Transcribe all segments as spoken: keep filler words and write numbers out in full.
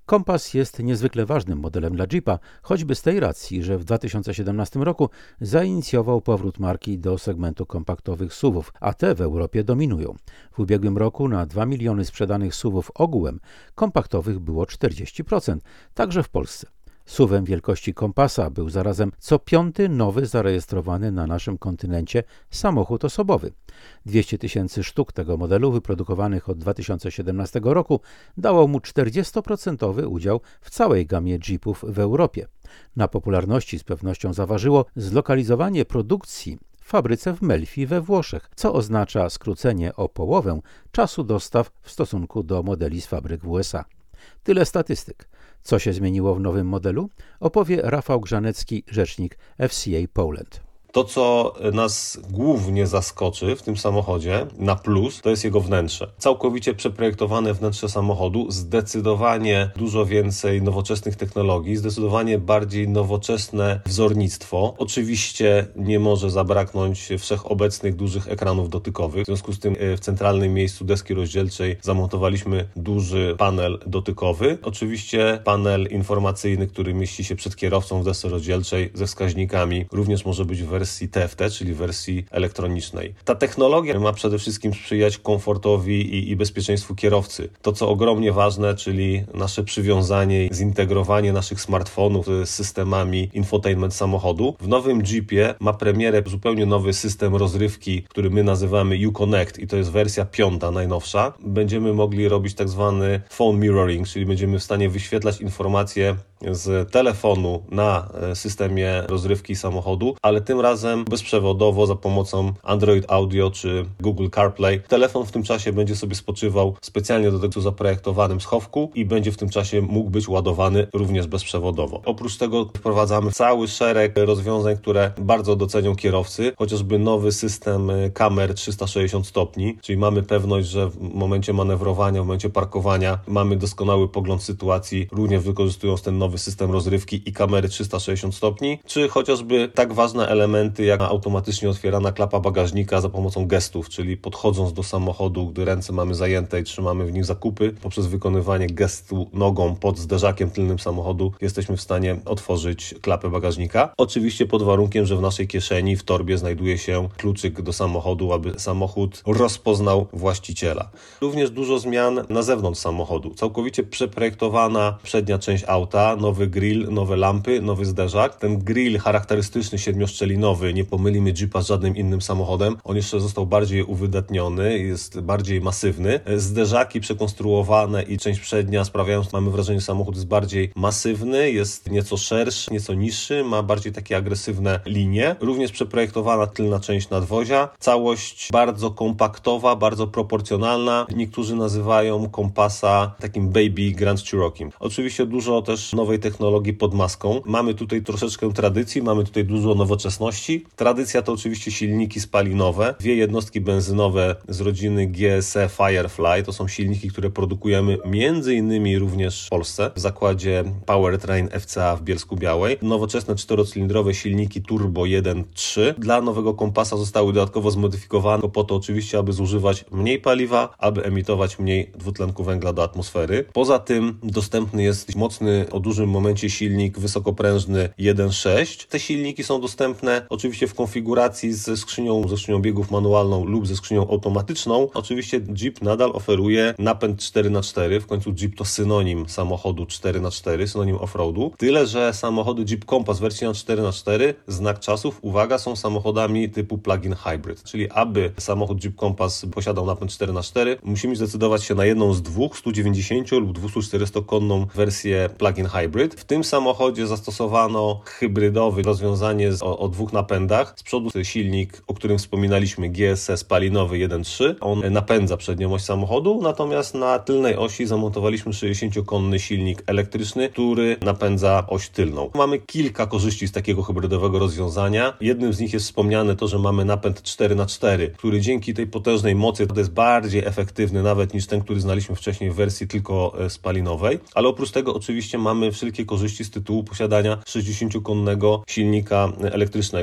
Kompas jest niezwykle ważnym modelem dla Jeepa, choćby z tej racji, że w dwa tysiące siedemnastym roku zainicjował powrót marki do segmentu kompaktowych S U V-ów, a te w Europie dominują. W ubiegłym roku na dwa miliony sprzedanych S U V-ów ogółem kompaktowych było czterdzieści procent, także w Polsce. S U V-em wielkości kompasa był zarazem co piąty nowy zarejestrowany na naszym kontynencie samochód osobowy. dwieście tysięcy sztuk tego modelu wyprodukowanych od dwa tysiące siedemnastego roku dało mu czterdziestoprocentowy udział w całej gamie Jeepów w Europie. Na popularności z pewnością zaważyło zlokalizowanie produkcji w fabryce w Melfi we Włoszech, co oznacza skrócenie o połowę czasu dostaw w stosunku do modeli z fabryk w U S A. Tyle statystyk. Co się zmieniło w nowym modelu? Opowie Rafał Grzanecki, rzecznik F C A Poland. To, co nas głównie zaskoczy w tym samochodzie na plus, to jest jego wnętrze. Całkowicie przeprojektowane wnętrze samochodu, zdecydowanie dużo więcej nowoczesnych technologii, zdecydowanie bardziej nowoczesne wzornictwo. Oczywiście nie może zabraknąć wszechobecnych dużych ekranów dotykowych. W związku z tym w centralnym miejscu deski rozdzielczej zamontowaliśmy duży panel dotykowy. Oczywiście panel informacyjny, który mieści się przed kierowcą w desce rozdzielczej ze wskaźnikami, również może być w wersji wersji T F T, czyli wersji elektronicznej. Ta technologia ma przede wszystkim sprzyjać komfortowi i, i bezpieczeństwu kierowcy. To, co ogromnie ważne, czyli nasze przywiązanie, zintegrowanie naszych smartfonów z systemami infotainment samochodu. W nowym Jeepie ma premierę zupełnie nowy system rozrywki, który my nazywamy U-Connect i to jest wersja piąta, najnowsza. Będziemy mogli robić tak zwany phone mirroring, czyli będziemy w stanie wyświetlać informacje z telefonu na systemie rozrywki samochodu, ale tym razem bezprzewodowo za pomocą Android Audio czy Google CarPlay. Telefon w tym czasie będzie sobie spoczywał w specjalnie do tego zaprojektowanym schowku i będzie w tym czasie mógł być ładowany również bezprzewodowo. Oprócz tego wprowadzamy cały szereg rozwiązań, które bardzo docenią kierowcy, chociażby nowy system kamer trzysta sześćdziesiąt stopni, czyli mamy pewność, że w momencie manewrowania, w momencie parkowania mamy doskonały pogląd sytuacji, również wykorzystując ten nowy system rozrywki i kamery trzysta sześćdziesiąt stopni, czy chociażby tak ważne elementy jak automatycznie otwierana klapa bagażnika za pomocą gestów, czyli podchodząc do samochodu, gdy ręce mamy zajęte i trzymamy w nich zakupy, poprzez wykonywanie gestu nogą pod zderzakiem tylnym samochodu jesteśmy w stanie otworzyć klapę bagażnika. Oczywiście pod warunkiem, że w naszej kieszeni, w torbie znajduje się kluczyk do samochodu, aby samochód rozpoznał właściciela. Również dużo zmian na zewnątrz samochodu. Całkowicie przeprojektowana przednia część auta, nowy grill, nowe lampy, nowy zderzak. Ten grill charakterystyczny, siedmioszczelinowy, nie pomylimy Jeepa z żadnym innym samochodem. On jeszcze został bardziej uwydatniony, jest bardziej masywny. Zderzaki przekonstruowane i część przednia sprawiają, że mamy wrażenie, że samochód jest bardziej masywny, jest nieco szerszy, nieco niższy, ma bardziej takie agresywne linie. Również przeprojektowana tylna część nadwozia. Całość bardzo kompaktowa, bardzo proporcjonalna. Niektórzy nazywają kompasa takim baby Grand Cherokee. Oczywiście dużo też nowej technologii pod maską. Mamy tutaj troszeczkę tradycji, mamy tutaj dużo nowoczesności. Tradycja to oczywiście silniki spalinowe. Dwie jednostki benzynowe z rodziny G S E Firefly. To są silniki, które produkujemy między innymi również w Polsce w zakładzie Powertrain F C A w Bielsku-Białej. Nowoczesne czterocylindrowe silniki turbo jeden trzy dla nowego kompasa zostały dodatkowo zmodyfikowane po to oczywiście, aby zużywać mniej paliwa, aby emitować mniej dwutlenku węgla do atmosfery. Poza tym dostępny jest mocny o dużym momencie silnik wysokoprężny jeden sześć. Te silniki są dostępne oczywiście w konfiguracji ze skrzynią, ze skrzynią biegów manualną lub ze skrzynią automatyczną. Oczywiście Jeep nadal oferuje napęd cztery na cztery. W końcu Jeep to synonim samochodu cztery na cztery, synonim offroadu. Tyle, że samochody Jeep Compass wersji na cztery na cztery, znak czasów, uwaga, są samochodami typu plug-in hybrid. Czyli aby samochód Jeep Compass posiadał napęd cztery na cztery, musimy zdecydować się na jedną z dwóch stu dziewięćdziesięciu lub dwieście czterystokonną wersję plug-in hybrid. W tym samochodzie zastosowano hybrydowy rozwiązanie o, o dwóch napędach. Z przodu silnik, o którym wspominaliśmy, G S E spalinowy jeden trzy. On napędza przednią oś samochodu, natomiast na tylnej osi zamontowaliśmy sześćdziesięciokonny silnik elektryczny, który napędza oś tylną. Mamy kilka korzyści z takiego hybrydowego rozwiązania. Jednym z nich jest wspomniane to, że mamy napęd cztery na cztery, który dzięki tej potężnej mocy jest bardziej efektywny nawet niż ten, który znaliśmy wcześniej w wersji tylko spalinowej. Ale oprócz tego oczywiście mamy wszelkie korzyści z tytułu posiadania sześćdziesięciokonnego silnika elektrycznego.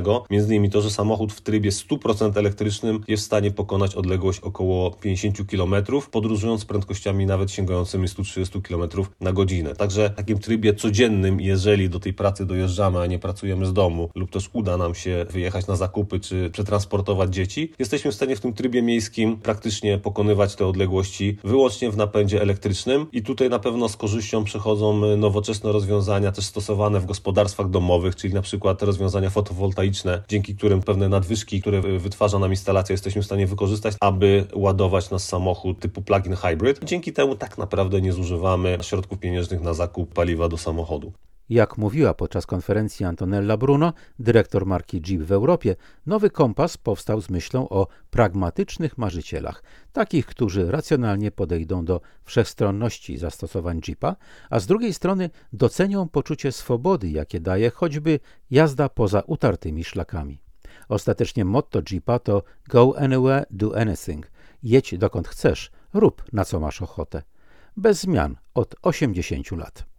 ważnego, między innymi to, że samochód w trybie sto procent elektrycznym jest w stanie pokonać odległość około pięćdziesiąt kilometrów, podróżując z prędkościami nawet sięgającymi sto trzydzieści kilometrów na godzinę. Także w takim trybie codziennym, jeżeli do tej pracy dojeżdżamy, a nie pracujemy z domu, lub też uda nam się wyjechać na zakupy czy przetransportować dzieci, jesteśmy w stanie w tym trybie miejskim praktycznie pokonywać te odległości wyłącznie w napędzie elektrycznym i tutaj na pewno z korzyścią przychodzą nowoczesne rozwiązania też stosowane w gospodarstwach domowych, czyli na przykład rozwiązania fotowoltaiczne, dzięki którym pewne nadwyżki, które wytwarza nam instalacja, jesteśmy w stanie wykorzystać, aby ładować nasz samochód typu plug-in hybrid. Dzięki temu tak naprawdę nie zużywamy środków pieniężnych na zakup paliwa do samochodu. Jak mówiła podczas konferencji Antonella Bruno, dyrektor marki Jeep w Europie, nowy kompas powstał z myślą o pragmatycznych marzycielach, takich, którzy racjonalnie podejdą do wszechstronności zastosowań Jeepa, a z drugiej strony docenią poczucie swobody, jakie daje choćby jazda poza utartymi szlakami. Ostatecznie motto Jeepa to Go anywhere, do anything. Jedź dokąd chcesz, rób na co masz ochotę. Bez zmian od osiemdziesięciu lat.